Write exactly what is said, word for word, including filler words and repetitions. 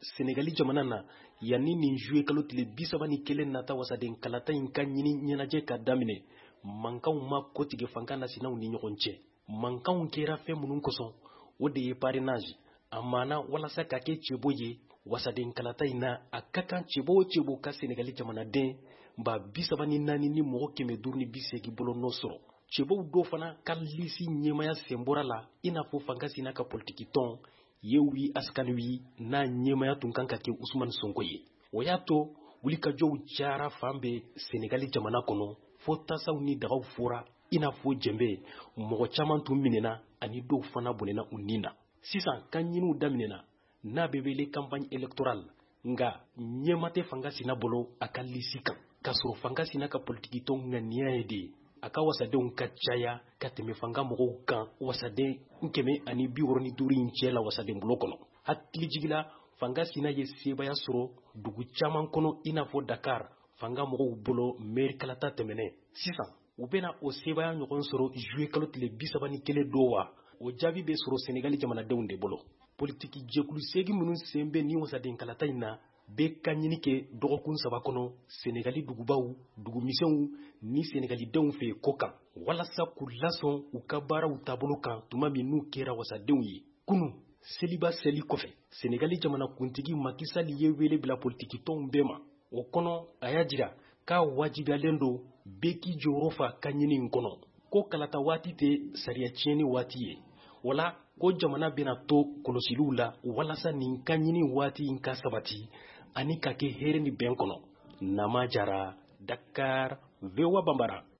Senegali jamana na yanni nin juillet kalo tile bi saba ni kelen nata wasaden kalata in ka ɲini ɲɛnajɛ ka daminɛ mankanw ma kotige fanga nasinaw ni ɲɔgɔn cɛ. Mankanw kɛra fɛn minnu kosɔn o de ye parrainage a maana walasa ka kɛ cɛbo ye wasaden kalata in na a ka kan cɛbo o cɛbo ka Senegali jamanaden ba bi saba ni naani ni mɔgɔ kɛmɛ duuru ni bi seegin bolo nɔ sɔrɔ. Cɛbow dɔ fana ka lisi ɲɛmaya sen bɔra la i n'a fɔ fanga sina ka politiki tɔn Yewwi Askan Wi n'a ɲɛmaya tun kan ka kɛ Usmane Sonko ye. O y'a to wulikajɔw cayara fan bɛɛ Senegali jamana kɔnɔ fo tasaw ni dagaw fora i n'a fɔ jɛnbɛ mɔgɔ caman tun minɛna ani dɔw fana bɔnɛna u nin na. Sisan kan ɲiniw daminɛna n'a bɛ wele campagne électorale nka ɲɛma tɛ fanga sina bolo a ka lisi kan k'a sɔrɔ fanga sina ka politiki tɔn ŋaniya ye de ye a ka wasadenw ka caya ka tɛmɛ fanga mɔgɔw kan wasaden kɛmɛ ani bi wɔɔrɔ ni duuru in cɛ la wasaden bulo kɔnɔ. Hakili jigila fanga sina ye sebaya sɔrɔ dugu caman kɔnɔ i n'a fɔ Dakar fanga mɔgɔw bolo maire kalata tɛmɛnɛ. Sisan u bɛna o sebaya ɲɔgɔn sɔrɔ juillet kalo tile bi saba ni kelen do wa? O jaabi bɛ sɔrɔ Senegali jamanadenw de bolo. Politiki jɛkulu seegin minnu sen bɛ ni wasaden kalata in na bɛ ka ɲini kɛ dɔgɔkun saba kɔnɔ Senegali dugubaw dugumisɛnw ni Senegalidenw fɛ ko kan walasa k'u lasɔn u ka baaraw taabolo kan tuma min n'u kɛra wasadenw ye. Kunun seliba seli kɔfɛ Senegali jamanakuntigi Macky Sall ye wele bila politiki tɔnw bɛɛ ma. O kɔnɔ a y'a jira k'a wajibiyalen don bɛɛ k'i jɔyɔrɔ fa ka ɲini in kɔnɔ ko kalata waati tɛ sariya tiɲɛni waati ye. Wala ko jamana bɛna to kɔlɔsiliw la walasa nin ka ɲini waati in ka sabati ani ka kɛ hɛrɛ ni bɛn kɔnɔ. Nama Jara, Dakar, V O A Bambara.